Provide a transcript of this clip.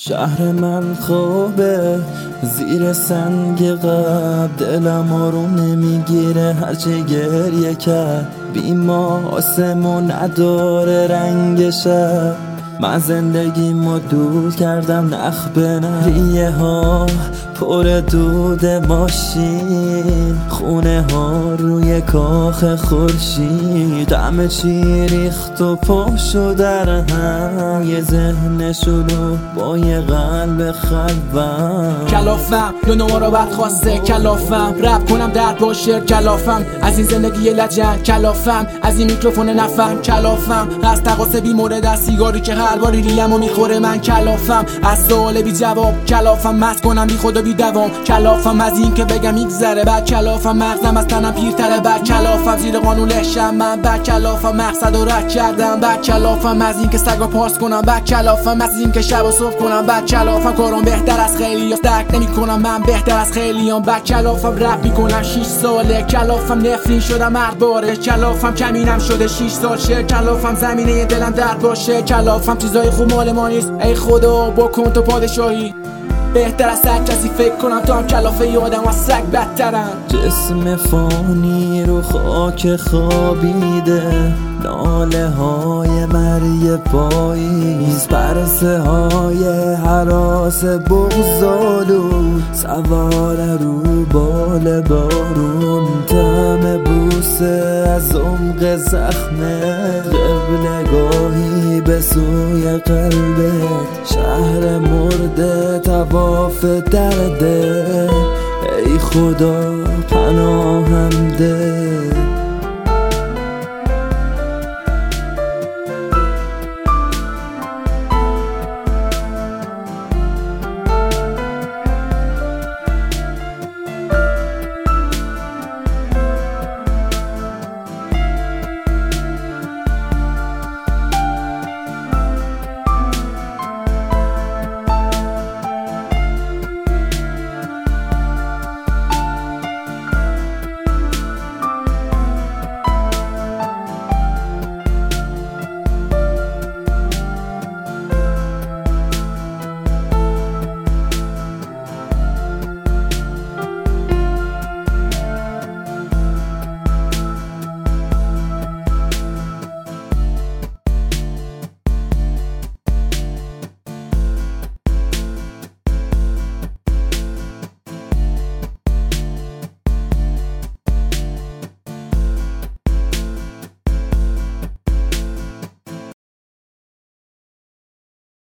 شهر من خوابه زیر سنگ غم، دلم آروم نمیگیره هرچی گریه کرد. بیما آسمون نداره رنگ شب، من زندگیمو دود کردم نخ به نخ. ریه ها پر دود ماشین، خونه ها روی کاخ خورشید، همه چی ریخت و پاشو در هم، یه ذهن شلو با یه قلب خلوم. کلافم دو رو بدخواسته، کلافم رپ کنم درد با شعر، کلافم از این زندگی لجن، کلافم از این میکروفون نفهم، کلافم از تقاس بی مورد، از سیگاری که هر باری ریمو میخوره من، کلافم از سوال بی جواب، کلافم مست کنم بی خود و بی دوام، کلافم از این که بگم میگذره بعد، کلافم مغزم از تنم پیرتره بعد، کلافم زیر قانون لشم من بعد، کلافم مقصد رو رد کردم بعد، کلافم از این که سگا پاس کنم بعد، کلافم از این که شب و صبح کنم بعد، کلافم کارم بهتر از خیلی درک نمی کنم من بهتر از خیلیام بعد، کلافم رپ میکنم 6 ساله، کلافم نفرین شدم مرد باره، کلافم کمینم شده 6 سال شه، کلافم زمینه دلم درد باشه، کلافم چیزای خوب مال ما نیست، ای خدا بکن تو پادشاهی، بهتر از هر کسی فکر کنم تو هم کلافه یادم از سگ بدترم. جسم فانی رو خاک خوابیده، ناله های مری پاییز، پرسه های حراس بغضالو، سوار رو بال بارون، طعم بوسه از عمق زخمه، قبلگاهی به سوی قلبت، شهر مرده تواف درده، ای خدا پناهم ده.